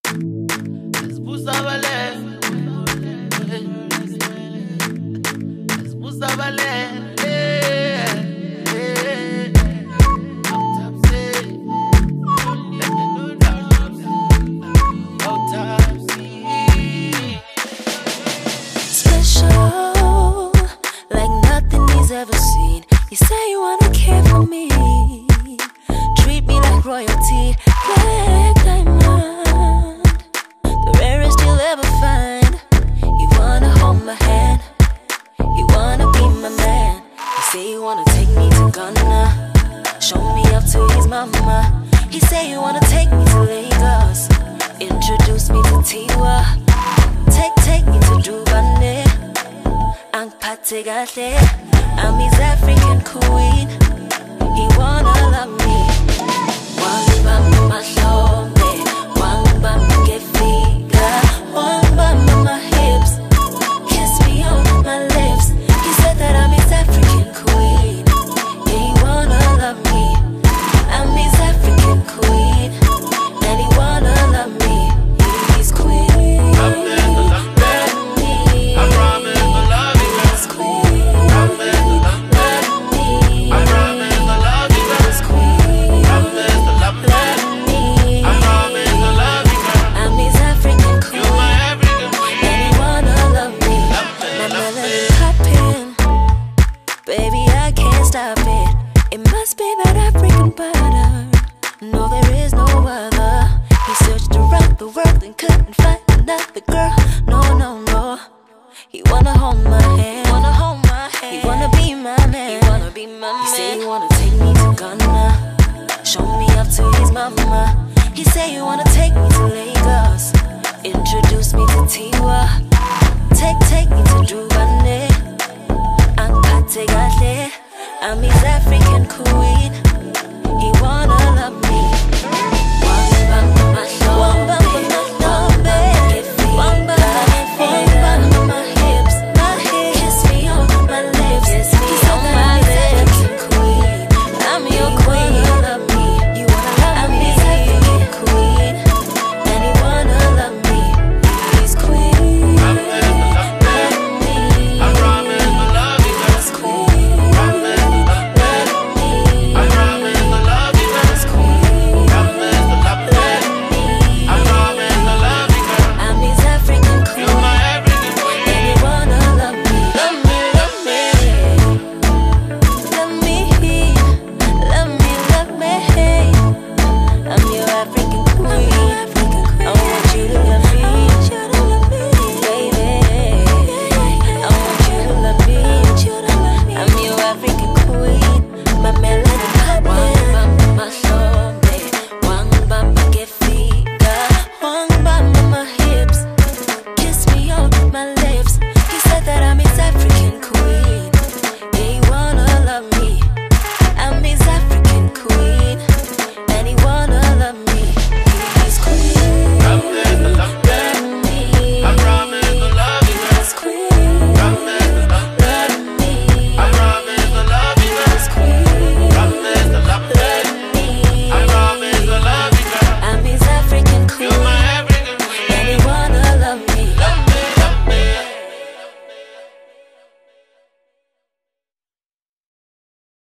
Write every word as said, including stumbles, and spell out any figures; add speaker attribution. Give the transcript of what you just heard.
Speaker 1: Esbusa balele, esbusa balele.
Speaker 2: Special, like nothing he's ever seen. You say you wanna care for me, treat me like royalty, black diamond, the rarest you'll ever find. You wanna hold my hand, you wanna be my man. You say you wanna take me to Ghana, show me up to his mama. He say you wanna take me to Lagos, introduce me to Tiwa, take take me to Dubai. Ang patigate, I'm his African queen. He wanna love me. Wang bam my shombe, wang bam get figa, wang bam my hips, kiss me on my lips. He said that I'm his African queen. Yeah, he wanna love me. I'm his African queen, and he wanna love me. He's queen. Baby, I can't stop it. It must be that African butter. No, there is no other. He searched around the world and couldn't find another girl. No, no, no. He wanna hold my hand. Wanna hold my hand. He wanna be my man. He wanna be my man. He say you wanna take me to Ghana, show me up to his mama. He say you wanna take me to Lagos, introduce me to Tiwa, take take me to Dubai. I'm his African queen. He wanna